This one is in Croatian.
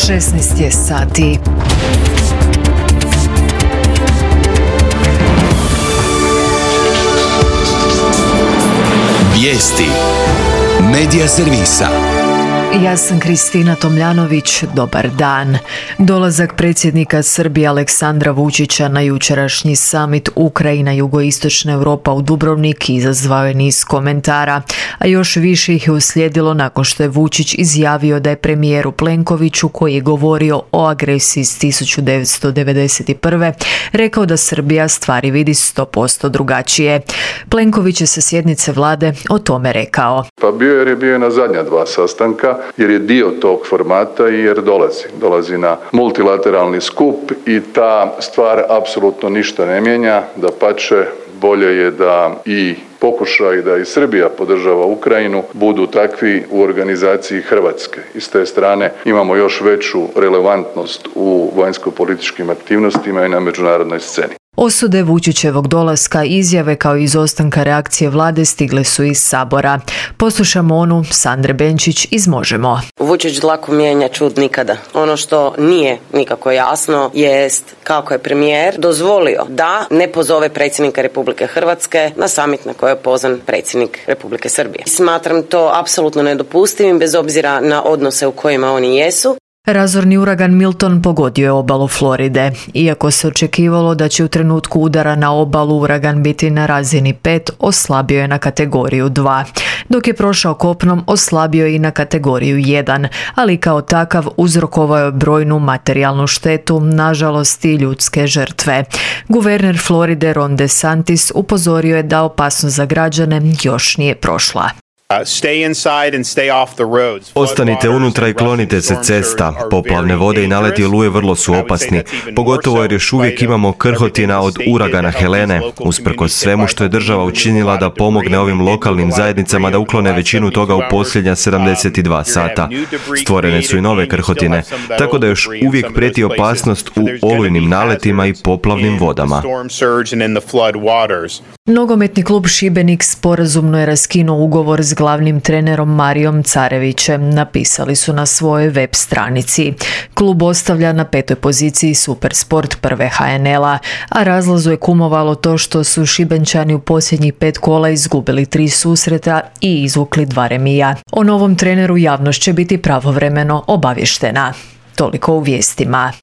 16 je sati. Vijesti Medija servisa. Ja sam Kristina Tomljanović, dobar dan. Dolazak predsjednika Srbije Aleksandra Vučića na jučerašnji summit Ukrajina jugoistočna Europa u Dubrovnik izazvao je niz komentara, a još više ih je uslijedilo nakon što je Vučić izjavio da je premijeru Plenkoviću, koji je govorio o agresiji iz 1991. rekao da Srbija stvari vidi 100% drugačije. Plenković je sa sjednice vlade o tome rekao. Pa bio je na zadnja dva sastanka, jer je dio tog formata i jer dolazi na multilateralni skup i ta stvar apsolutno ništa ne mijenja, dapače bolje je da i pokušaj da i Srbija podržava Ukrajinu budu takvi u organizaciji Hrvatske. I s te strane imamo još veću relevantnost u vanjsko-političkim aktivnostima i na međunarodnoj sceni. Osude Vučićevog dolaska, izjave kao i izostanka reakcije vlade stigle su iz Sabora. Poslušamo onu Sandre Benčić iz Možemo. Vučić dlaku mijenja, čud nikada. Ono što nije nikako jasno jest kako je premijer dozvolio da ne pozove predsjednika Republike Hrvatske na summit na koji je pozvan predsjednik Republike Srbije. Smatram to apsolutno nedopustivim bez obzira na odnose u kojima oni jesu. Razorni uragan Milton pogodio je obalu Floride. Iako se očekivalo da će u trenutku udara na obalu uragan biti na razini 5, oslabio je na kategoriju 2. Dok je prošao kopnom, oslabio je i na kategoriju 1, ali kao takav uzrokovao je brojnu materijalnu štetu, nažalost i ljudske žrtve. Guverner Floride Ron DeSantis upozorio je da opasnost za građane još nije prošla. Ostanite unutra i klonite se cesta. Poplavne vode i naleti oluje vrlo su opasni, pogotovo jer još uvijek imamo krhotina od uragana Helene, usprkos svemu što je država učinila da pomogne ovim lokalnim zajednicama da uklone većinu toga u posljednja 72 sata. Stvorene su i nove krhotine, tako da još uvijek prijeti opasnost u olujnim naletima i poplavnim vodama. Nogometni klub Šibenik sporazumno je raskinuo ugovor s glavnim trenerom Marijom Carevićem, napisali su na svojoj web stranici. Klub ostavlja na 5. poziciji Supersport prve HNL-a, a razlazu je kumovalo to što su Šibenčani u posljednjih 5 kola izgubili 3 susreta i izvukli 2 remija. O novom treneru javnost će biti pravovremeno obavještena. Toliko u vijestima.